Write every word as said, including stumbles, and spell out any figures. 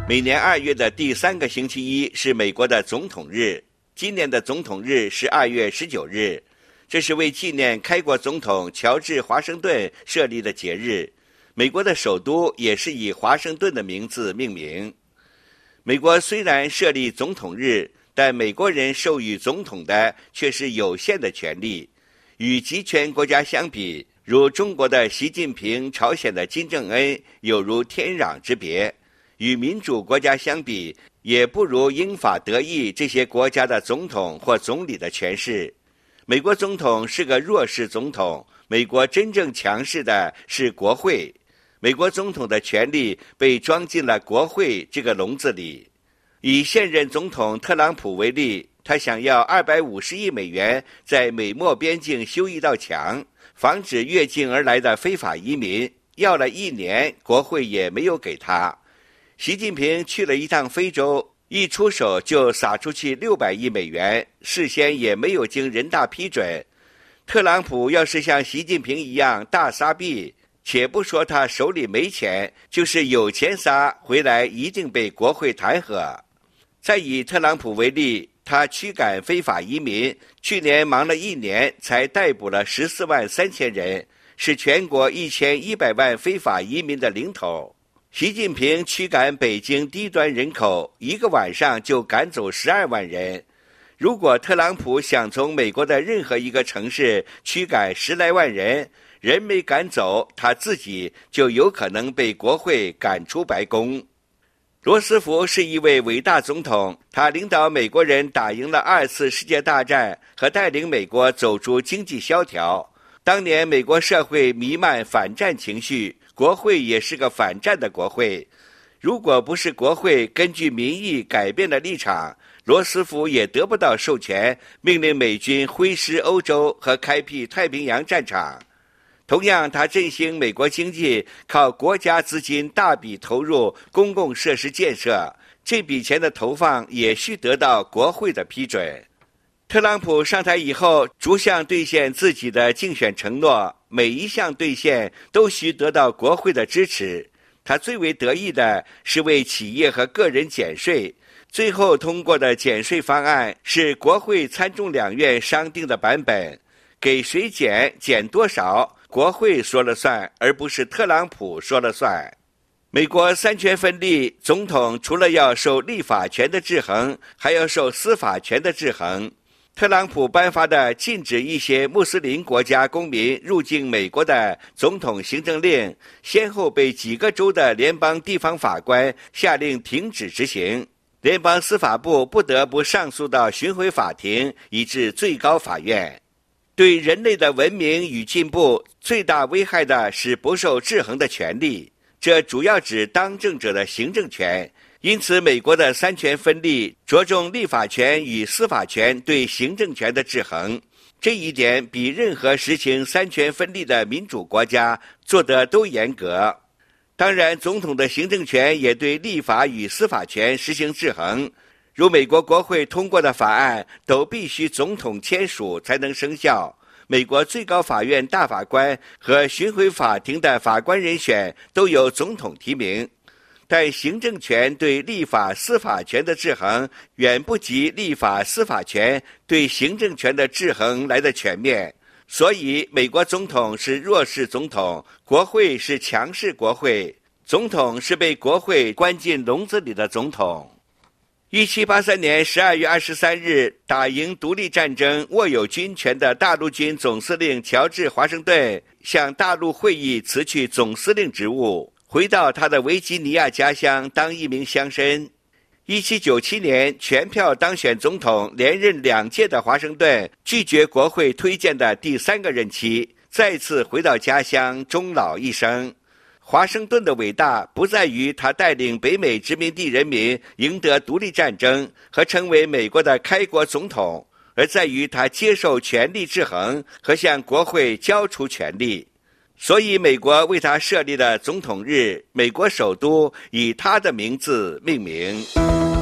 每年二月的第三个星期一是美国的总统日，今年的总统日是二月十九日，这是为纪念开国总统乔治·华盛顿设立的节日。美国的首都也是以华盛顿的名字命名。美国虽然设立总统日，但美国人授予总统的却是有限的权利。与集权国家相比，如中国的习近平、朝鲜的金正恩，有如天壤之别。与民主国家相比，也不如英法德意这些国家的总统或总理的权势。美国总统是个弱势总统，美国真正强势的是国会。美国总统的权力被装进了国会这个笼子里。以现任总统特朗普为例，他想要二百五十亿美元在美墨边境修一道墙，防止越境而来的非法移民，要了一年，国会也没有给他。习近平去了一趟非洲，一出手就撒出去六百亿美元，事先也没有经人大批准。特朗普要是像习近平一样大撒币，且不说他手里没钱，就是有钱撒，回来一定被国会弹劾。再以特朗普为例，他驱赶非法移民，去年忙了一年才逮捕了十四万三千人，是全国一千一百万非法移民的领头。习近平驱赶北京低端人口，一个晚上就赶走十二万人。如果特朗普想从美国的任何一个城市驱赶十来万人，人没赶走，他自己就有可能被国会赶出白宫。罗斯福是一位伟大总统，他领导美国人打赢了二次世界大战和带领美国走出经济萧条。当年美国社会弥漫反战情绪，国会也是个反战的国会。如果不是国会根据民意改变了立场，罗斯福也得不到授权，命令美军挥师欧洲和开辟太平洋战场。同样，他振兴美国经济，靠国家资金大笔投入公共设施建设，这笔钱的投放也需得到国会的批准。特朗普上台以后，逐项兑现自己的竞选承诺，每一项兑现都需得到国会的支持。他最为得意的是为企业和个人减税，最后通过的减税方案是国会参众两院商定的版本，给谁减，减多少，国会说了算，而不是特朗普说了算。美国三权分立，总统除了要受立法权的制衡，还要受司法权的制衡。特朗普颁发的禁止一些穆斯林国家公民入境美国的总统行政令，先后被几个州的联邦地方法官下令停止执行。联邦司法部不得不上诉到巡回法庭，以至最高法院。对人类的文明与进步最大危害的是不受制衡的权利，这主要指当政者的行政权。因此，美国的三权分立着重立法权与司法权对行政权的制衡，这一点比任何实行三权分立的民主国家做得都严格。当然，总统的行政权也对立法与司法权实行制衡，如美国国会通过的法案都必须总统签署才能生效。美国最高法院大法官和巡回法庭的法官人选都由总统提名。但行政权对立法司法权的制衡远不及立法司法权对行政权的制衡来得全面，所以美国总统是弱势总统，国会是强势国会，总统是被国会关进笼子里的总统。一七八三年十二月二十三日，打赢独立战争握有军权的大陆军总司令乔治·华盛顿向大陆会议辞去总司令职务，回到他的维吉尼亚家乡当一名乡绅。一七九七年全票当选总统，连任两届的华盛顿拒绝国会推荐的第三个任期，再次回到家乡终老一生。华盛顿的伟大不在于他带领北美殖民地人民赢得独立战争和成为美国的开国总统，而在于他接受权力制衡和向国会交出权力。所以美国为他设立的总统日，美国首都以他的名字命名。